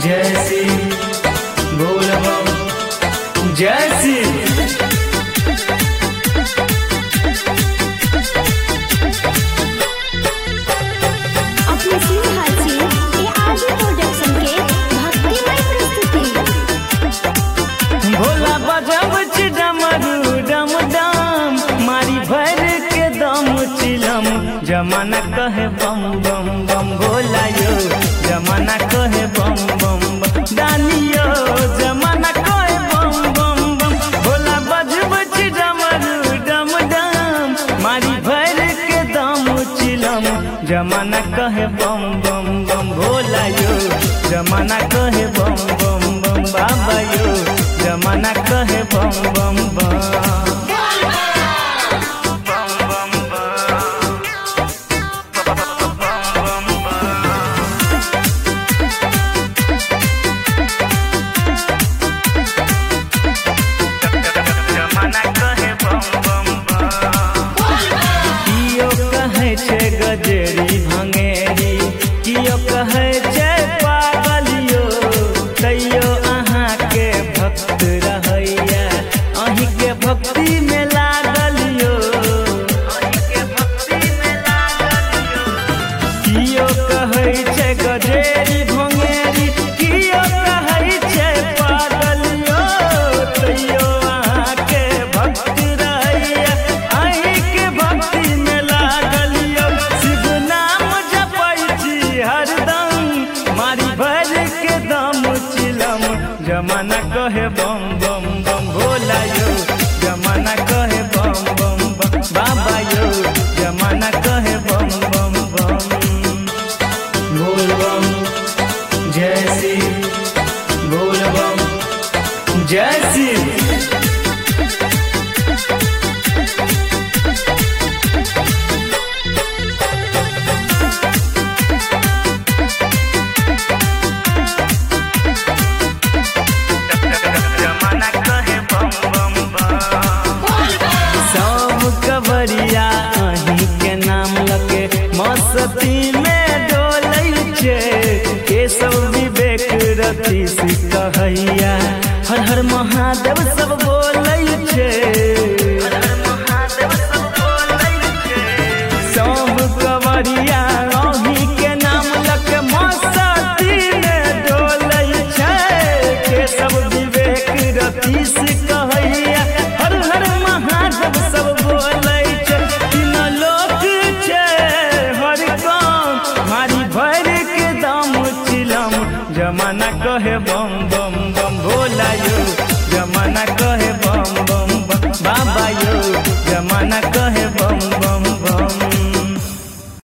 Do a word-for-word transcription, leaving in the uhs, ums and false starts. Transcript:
जय सिंह बोल बम जय सिंह। अपने सिंह हाथी के आदि प्रोडक्शन के भक्तिमय प्रस्तुति। भोला बजब डमरू डम डम मारी भर के दम चिलम जमाना कहे बम बम बम भोला यो जमाना कहे बम बम बम दानियो जमाना कहे बम बम बम भोला बजब डमरू डम डम मारी भर के दम चिलम जमाना कहे बम बम बम भोला यो जमाना कहे बम बम बम बाबा यो जमाना कहे बम बम बम। गजेरी भंगेरी कियो कहै छै पागलियो तैयो अहाँ के भक्त रहैया अहीं के भक्ति में लागलियो कियो कहै छै गजेरी भंगेरी कियो कहै छै पागलियो तैयो अहाँ के भक्त रहैया अहीं के भक्ति में लागलियो शिव नाम जपै छी हरदम मारी भर के दम चिलम जमाना कहे बम बम बम भोला यो जमाना कहे बम बम बम बाबा यो जमाना कहे बम बम बम बोल बम जय सिंह बोल बम जय सिंह। कवरिया अहीं के नाम लगे मस्ती में डोलै छै केशव विवेक रतीश कहैया हर हर महादेव सब बोलै छै सब कवरिया अहीं के नाम लगे मस्ती में डोलै छै केशव विवेक रतीश कहैया हर हर महादेव सब बोलै छै तीन लोक छै हर काम मारी भर के दम चिलम जमाना कहे बम बम बम भोला यो